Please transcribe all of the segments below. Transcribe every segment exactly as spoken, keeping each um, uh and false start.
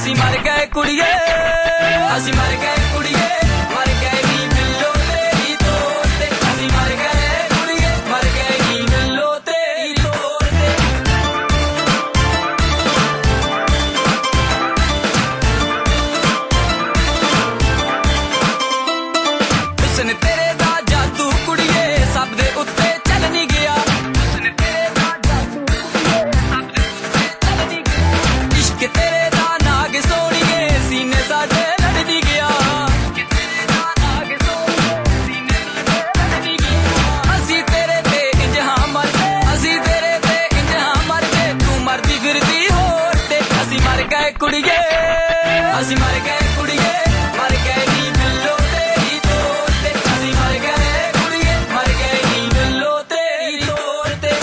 ਅਸੀਂ ਮਰ ਗਏ ਕੁੜੀਏ ਅਸੀਂ ਮਰ ਗਏ ਕੁੜੀਏ ਮਰ ਗਏ ਨੀ ਬਿੱਲੋ ਤੇਰੀ ਤੋਰ ਤੇ ਅਸੀਂ ਮਰ ਗਏ ਕੁੜੀਏ ਮਰ ਗਏ ਨੀ ਬਿੱਲੋ ਤੇਰੀ ਤੋਰ ਤੇ ਹੁਸਨ ਤੇਰੇ ਦਾ ਜਾਦੂ ਕੁੜੀਏ ਸਭ ਦੇ ਉੱਤੇ ਚੱਲ ਨਹੀਂ ਗਿਆ ਹੁਸਨ ਤੇਰੇ ਦਾ ਜਾਦੂ ਕੁੜੀਏ ਸਭ ਦੇ ਉੱਤੇ ਚੱਲ ਨਹੀਂ ਗਿਆ ਇਸ਼ਕ ਤੇਰੇ ਦਾ ਨਾਗ ਸੋਹਣੀਏ ਸੀਨੇ ਸਾਡੇ ਲੜਦੀ ਗਿਆ ਇਸ਼ਕ ਤੇਰੇ ਦਾ ਨਾਗ ਸੋਹਣੀਏ ਸੀਨੇ ਸਾਡੇ ਲੜਦੀ ਗਿਆ ਅਸੀਂ ਤੇਰੇ ਤੇ ਇੰਜ ਹਾਂ ਮਰਦੇ ਅਸੀਂ ਤੇਰੇ ਤੇ ਇੰਜ ਹਾਂ ਮਰਦੇ ਤੂੰ ਮਰਦੀ ਫਿਰਦੀ ਹੋਰ ਤੇ ਅਸੀਂ ਮਰ ਗਏ ਕੁੜੀਏ ਅਸੀਂ ਮਰ ਗਏ ਕੁੜੀਏ ਮਰ ਗਏ ਨੀ ਬਿੱਲੋ ਤੇਰੀ ਤੋਰ ਤੇ ਅਸੀਂ ਮਰ ਗਏ ਕੁੜੀਏ ਮਰ ਗਏ ਨੀ ਬਿੱਲੋ ਤੇਰੀ ਤੋਰ ਤੇ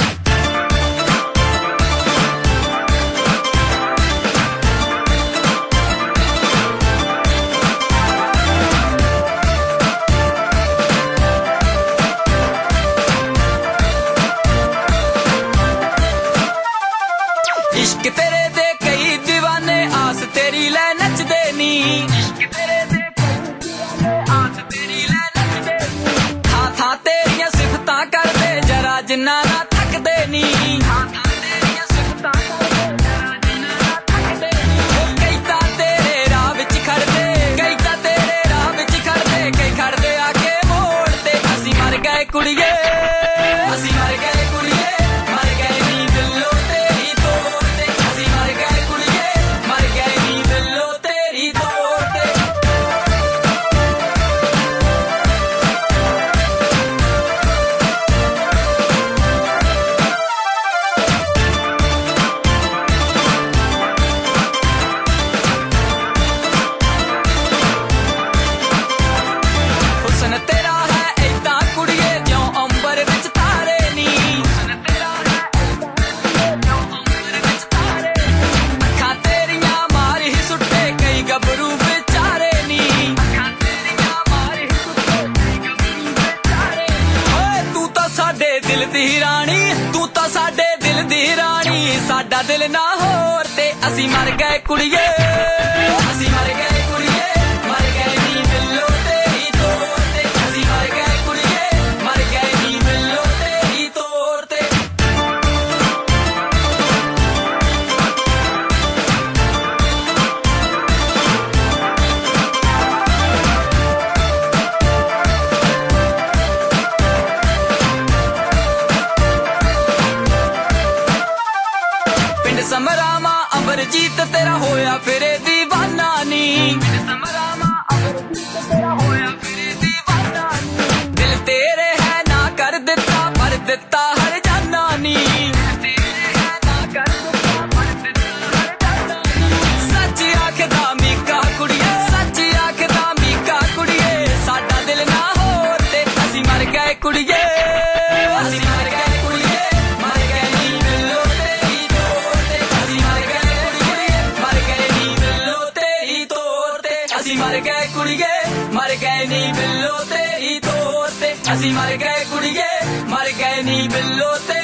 इश्क तेरे दे कई दीवाने आस तेरी ले नचदे नी इश्क तेरे दे कई दीवाने आस तेरी ले नचदे नी था था तेरियां सिफतां करदे जरा जिन्ना ना थकदे नी था था तेरियां सिफतां करदे जरा जिन्ना ना थकदे नी कई तां तेरे राह विच खड़दे कई तां तेरे राह विच खड़दे कई खड़दे आके मोड़ ते असीं मर गए कुड़िए असीं मर गए कुड़िए मर गए नी बिल्लो तेरी तोर ते असीं मर गए कुड़िए मर गए नी बिल्लो तेरी तोर ते हुस्न तेरा है ऐदां कुड़िए ज्यों अंबर विच तारे नी हुस्न तेरा है ऐदां ज्यों अंबर विच तारे अखां तेरियां मार ही सुट्टे कई गबरू बेचारे नी अखां तेरियां मार ही सुट्टे कई गबरू बेचारे ओए तू तां साडे दिल दी रानी तू तां साडे दिल दी रानी साडा दिल ना होर ते असीं मर गए कुड़िए असीं मर गए कुड़िए मर गए नी बिल्लो तेरी तोर ते असीं मर गए कुड़िए मर गए नी बिल्लो तेरी तोर ते पिंड समरामा अमरजीत तेरा होया फिरे दीवाना नी पिंड समरामा अमरजीत तेरा होया फिरे दीवाना नी दिल तेरे है ना कर दिता पर दिता हर जाना नी दिल तेरे है ना कर दिता पर दिता हर जाना नी सच आखदा मीका कुड़िए सच आखदा मीका कुड़िए साडा दिल ना होर ते असीं मर गए कुड़िए असीं मर गए कुड़िए मर गए नी बिल्लो तेरी तोर ते असीं मर गए कुड़िए मर गए नी बिल्लो तेरी तोर ते असीं मर गए कुड़िए मर गए नी बिल्लो तेरी तोर ते असीं मर गए कुड़िए मर गए नी बिल्लो ते